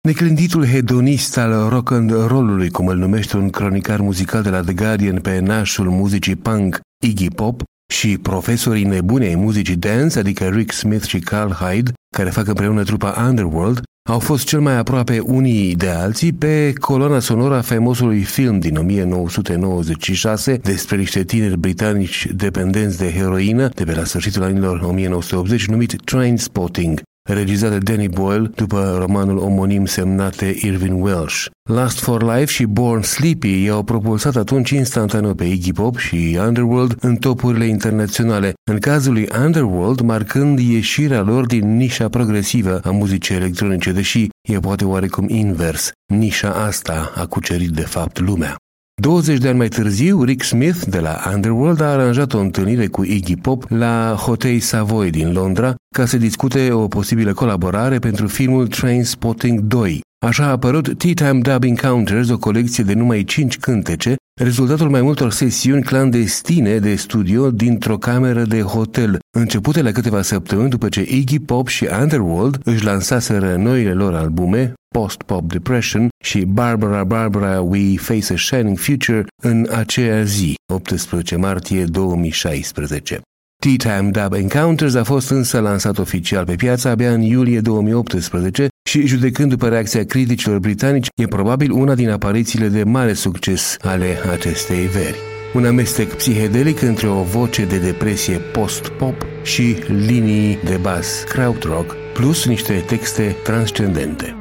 Neclintitul hedonist al rock and roll-ului, cum îl numește un cronicar muzical de la The Guardian pe nașul muzicii punk Iggy Pop, și profesorii nebuni ai muzicii dance, adică Rick Smith și Carl Hyde, care fac împreună trupa Underworld, au fost cel mai aproape unii de alții pe coloana sonoră a faimosului film din 1996 despre niște tineri britanici dependenți de heroină de pe la sfârșitul anilor 1980, numit Trainspotting, regizat de Danny Boyle după romanul omonim semnat de Irving Welsh. Lust for Life și Born Sleepy i-au propulsat atunci instantaneu pe Iggy Pop și Underworld în topurile internaționale, în cazul lui Underworld marcând ieșirea lor din nișa progresivă a muzicii electronice, deși e poate oarecum invers. Nișa asta a cucerit de fapt lumea. 20 de ani mai târziu, Rick Smith de la Underworld a aranjat o întâlnire cu Iggy Pop la Hotel Savoy din Londra ca să discute o posibilă colaborare pentru filmul Trainspotting 2. Așa a apărut Tea Time Dub Encounters, o colecție de numai 5 cântece, rezultatul mai multor sesiuni clandestine de studio dintr-o cameră de hotel, începute la câteva săptămâni după ce Iggy Pop și Underworld își lansaseră noile lor albume, Post-Pop Depression și Barbara We Face a Shining Future, în aceea zi, 18 martie 2016. Tea Time Dub Encounters a fost însă lansat oficial pe piață abia în iulie 2018 și, judecând după reacția criticilor britanici, e probabil una din aparițiile de mare succes ale acestei veri. Un amestec psihedelic între o voce de depresie post-pop și linii de bas krautrock, plus niște texte transcendente.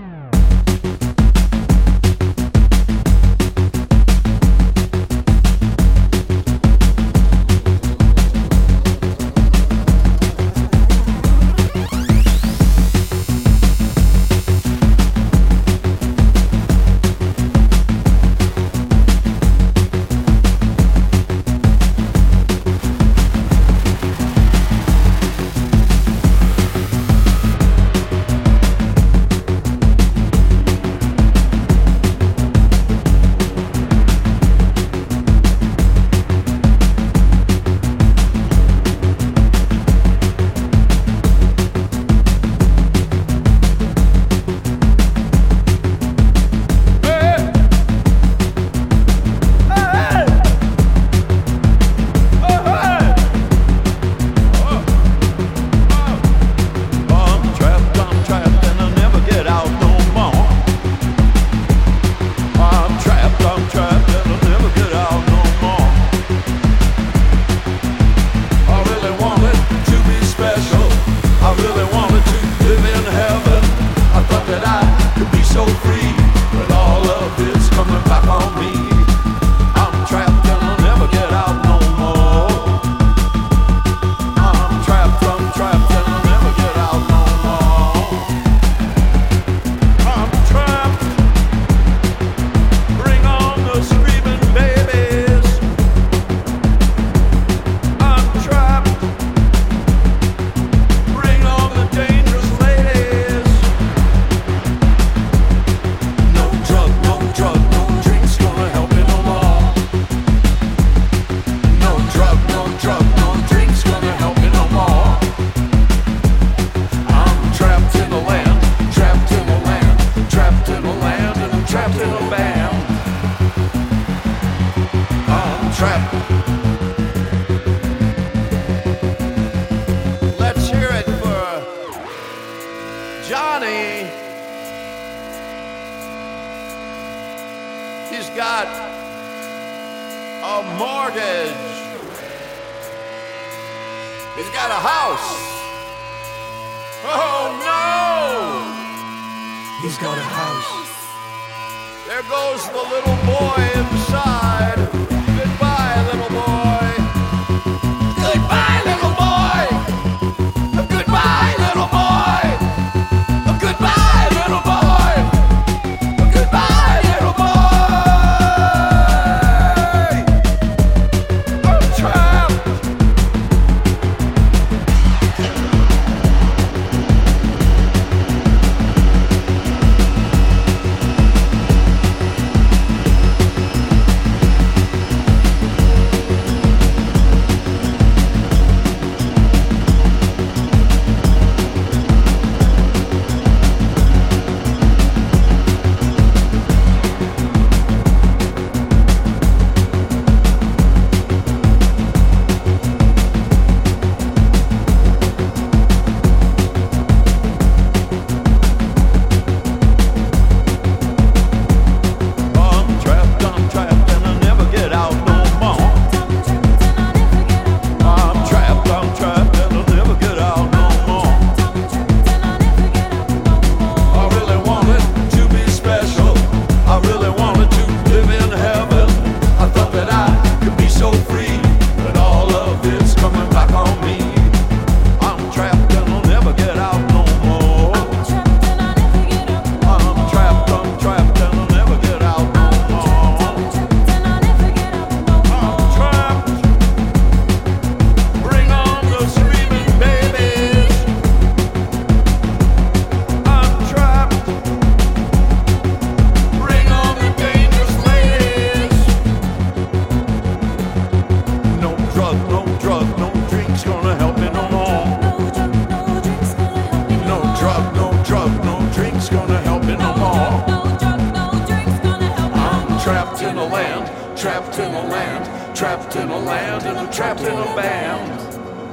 trapped in a land, trapped in a land, and I'm trapped in a band.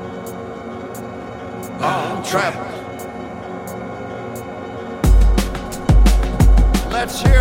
I'm trapped. Let's hear